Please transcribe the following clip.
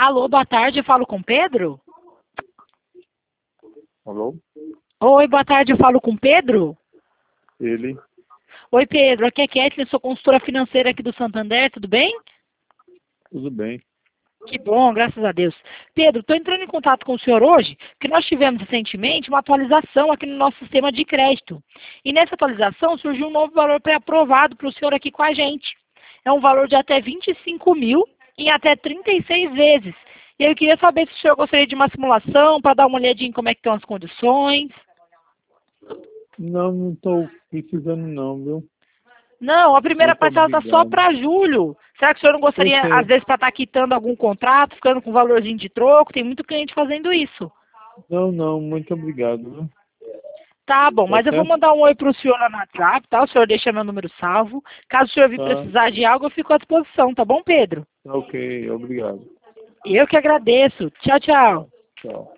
Alô, boa tarde, eu falo com Pedro? Alô? Oi, boa tarde, eu falo com Pedro? Ele? Oi, Pedro, aqui é Kathleen, sou consultora financeira aqui do Santander, tudo bem? Tudo bem. Que bom, graças a Deus. Pedro, estou entrando em contato com o senhor hoje, porque nós tivemos recentemente uma atualização aqui no nosso sistema de crédito. E nessa atualização surgiu um novo valor pré-aprovado para o senhor aqui com a gente. É um valor de até 25 mil em até 36 vezes. E eu queria saber se o senhor gostaria de uma simulação para dar uma olhadinha em como é que estão as condições. Não estou precisando não, viu? Não, a primeira Muito parcela está só obrigado. para julho. Será que o senhor não Eu gostaria, às sei. vezes, para estar quitando algum contrato, ficando com valorzinho de troco? Tem muito cliente fazendo isso. Não, muito obrigado, viu? Tá bom, Tá mas eu vou certo? mandar um oi pro senhor lá no WhatsApp, tá? O senhor deixa meu número salvo. Caso o senhor vir Tá, precisar de algo, eu fico à disposição, tá bom, Pedro? tá ok, obrigado. Eu que agradeço. Tchau, tchau. Tá, tchau.